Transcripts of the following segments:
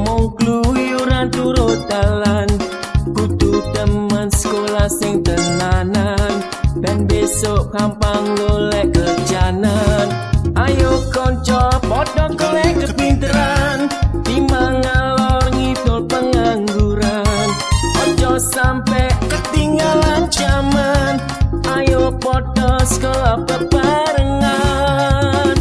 mung kluyuran turut dalan kudu teman sekolah sing tenanan ben besok gampang golek kerjanan. Ayo konco padha golek kepinteran timbang ngalor ngidul pengangguran. Ojo sampe ketinggalan zaman, ayo padha sekolah bebarengan.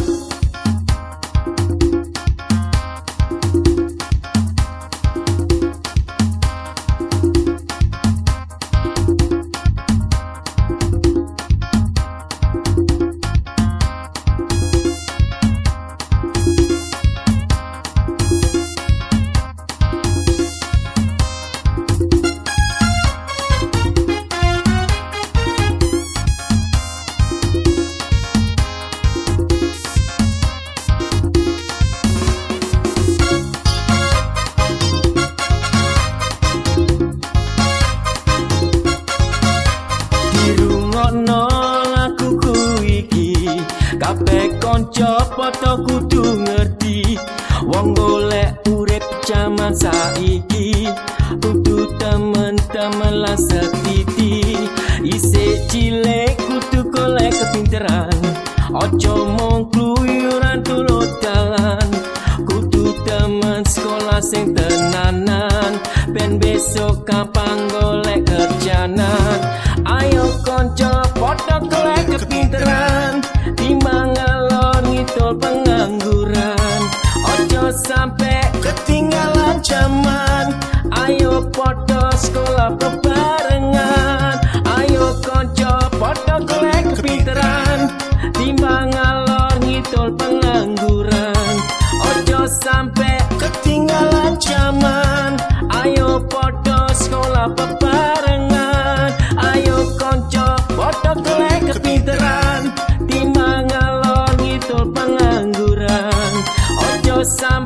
Kabeh kanca padha kudu ngerti wong golek urip jaman saiki kudu temen-temen lan setiti. Isih cilik kudu golek kepinteran, ojo mung kluyuran turut dalan kudu temen sekolah sing tenanan ben besok gampang golek kerjanan. Ayo kanca padha golek kepinteran timbang ngalor ngidul pengangguran. Ojo sampe ketinggalan zaman, ayo padha sekolah bebarengan. Ayo konco padha golek kepinteran timbang ngalor ngidul pengangguran. Ojo sampe ketinggalan zaman, ayo padha sekolah bebarengan. Ayo konco padha golek kepinteran timbang ngalor ngidul pengangguran. Ojo sampe